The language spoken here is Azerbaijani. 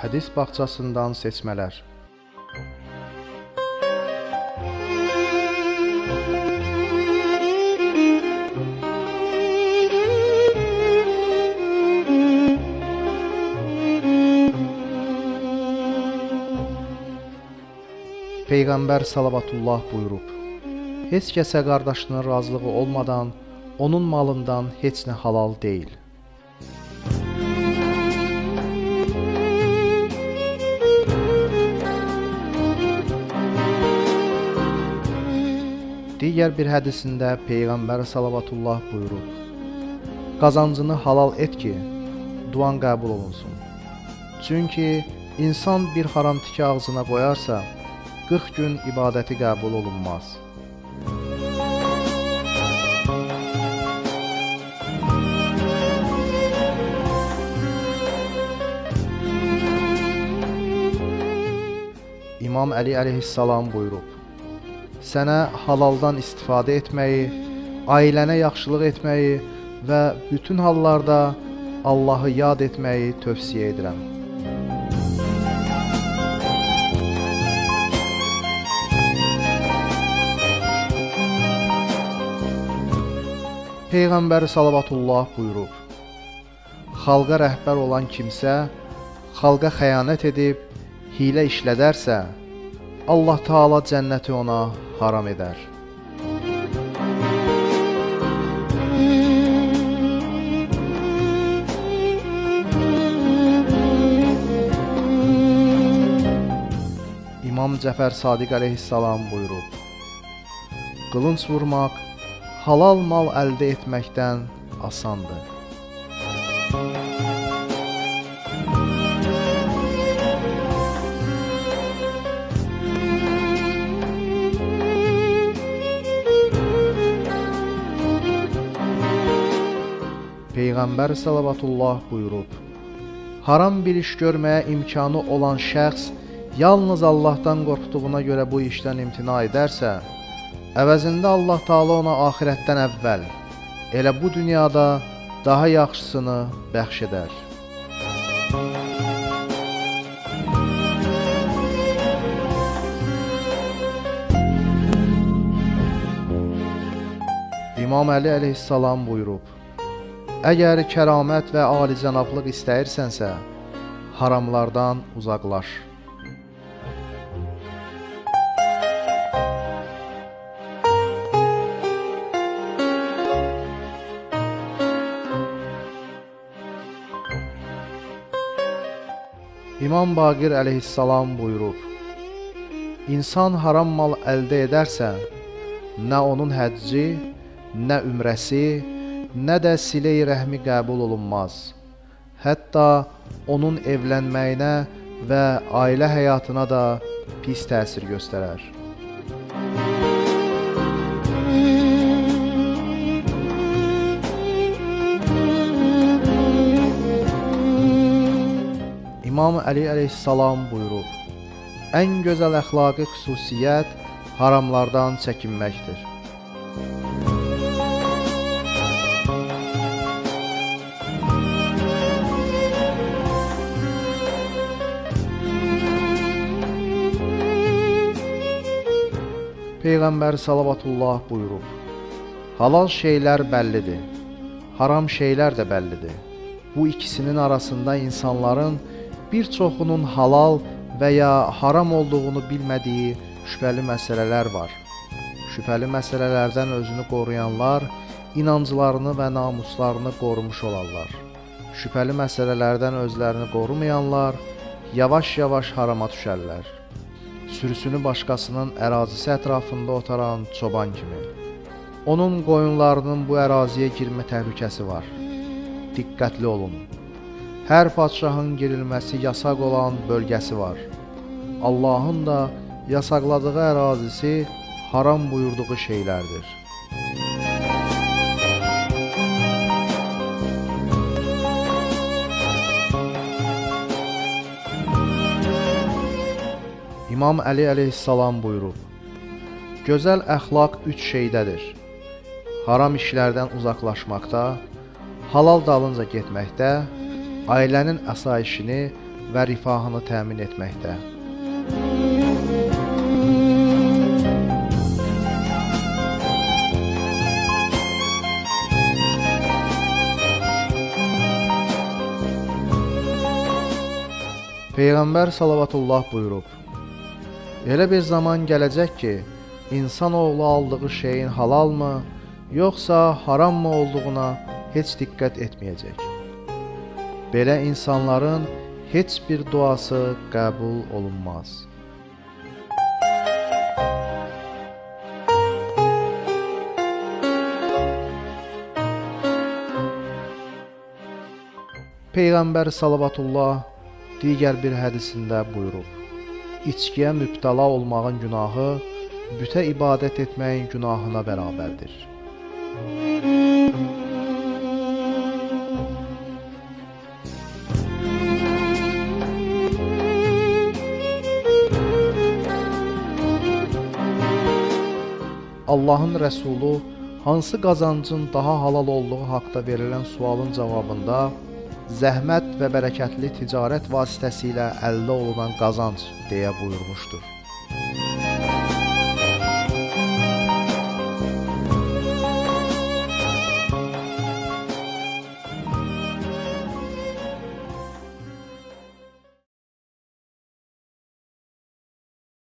Hədis bağçasından seçmələr. Peyğəmbər salavatullah buyurub: heç kəsə qardaşının razılığı olmadan onun malından heç nə halal deyil. Digər bir hədisində Peyğəmbər salavatullah buyurub: qazancını halal et ki, duan qəbul olunsun. Çünki insan bir haram tiki ağzına qoyarsa, 40 gün ibadəti qəbul olunmaz. İmam Əli əleyhissalam buyurub: sənə halaldan istifadə etməyi, ailənə yaxşılıq etməyi və bütün hallarda Allahı yad etməyi tövsiyə edirəm. Peyğəmbər salavatullah buyurub: xalqa rəhbər olan kimsə xalqa xəyanət edib hilə işlədərsə, Allah Taala cənnəti ona haram edər. İmam Cəfər Sadiq əleyhissalam buyurub: qılınc vurmaq halal mal əldə etməkdən asandır. Peyğəmbər salavatullah buyurub: haram bir iş görməyə imkanı olan şəxs yalnız Allahdan qorxduğuna görə bu işdən imtina edərsə, əvəzində Allah Taala ona axirətdən əvvəl, elə bu dünyada daha yaxşısını bəxş edər. İmam Əli əleyhissalam buyurub: əgər kəramət və alicənablıq istəyirsənsə, haramlardan uzaqlaş. İmam Baqir əleyhissalam buyurub: İnsan haram mal əldə edərsə, nə onun həcci, nə ümrəsi, nə də silə-i rəhmi qəbul olunmaz. Hətta onun evlənməyinə və ailə həyatına da pis təsir göstərər. İmam Əli əleyhissalam buyurub: ən gözəl əxlaqi xüsusiyyət haramlardan çəkinməkdir. Peyğəmbər salavatullah buyurub: halal şeylər bəllidir, haram şeylər də bəllidir. Bu ikisinin arasında insanların bir çoxunun halal və ya haram olduğunu bilmədiyi şübhəli məsələlər var. Şübhəli məsələlərdən özünü qoruyanlar inanclarını və namuslarını qorumuş olarlar. Şübhəli məsələlərdən özlərini qorumayanlar yavaş-yavaş harama düşərlər. Sürüsünü başqasının ərazisi ətrafında otaran çoban kimi. Onun qoyunlarının bu əraziyə girmə təhlükəsi var. Diqqətli olun. Hər padşahın girilməsi yasaq olan bölgəsi var. Allahın da yasaqladığı ərazisi haram buyurduğu şeylərdir. İmam Əli əleyhissalam buyurub: gözəl əxlaq 3 şeydədir: haram işlərdən uzaqlaşmaqda, halal dalınca getməkdə, ailənin əsayişini və rifahını təmin etməkdə. Peyğəmbər salavatullah buyurub: Elə bir zaman gələcək ki, insanoğlu aldığı şeyin halalmı, yoxsa harammı olduğuna heç diqqət etməyəcək. Belə insanların heç bir duası qəbul olunmaz. Peyğəmbər salavatullah digər bir hədisində buyurub: İçkiyə mübtəla olmağın günahı bütə ibadət etməyin günahına bərabərdir. Allahın Rəsulu hansı qazancın daha halal olduğu haqda verilən sualın cavabında zəhmət və bərəkətli ticarət vasitəsilə əldə olunan qazanc deyə buyurmuşdur.